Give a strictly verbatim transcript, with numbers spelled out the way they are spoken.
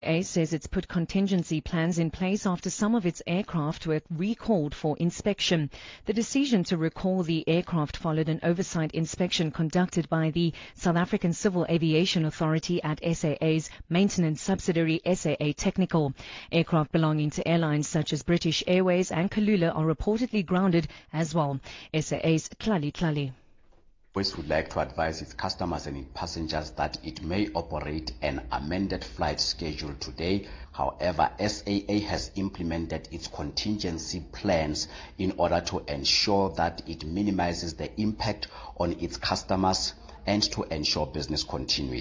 A says it's put contingency plans in place after some of its aircraft were recalled for inspection. The decision to recall the aircraft followed an oversight inspection conducted by the South African Civil Aviation Authority at S A A's maintenance subsidiary S A A Technical. Aircraft belonging to airlines such as British Airways and Kulula are reportedly grounded as well. S A A's Tlali Tlali. Airways would like to advise its customers and its passengers that it may operate an amended flight schedule today. However, S A A has implemented its contingency plans in order to ensure that it minimizes the impact on its customers and to ensure business continuity.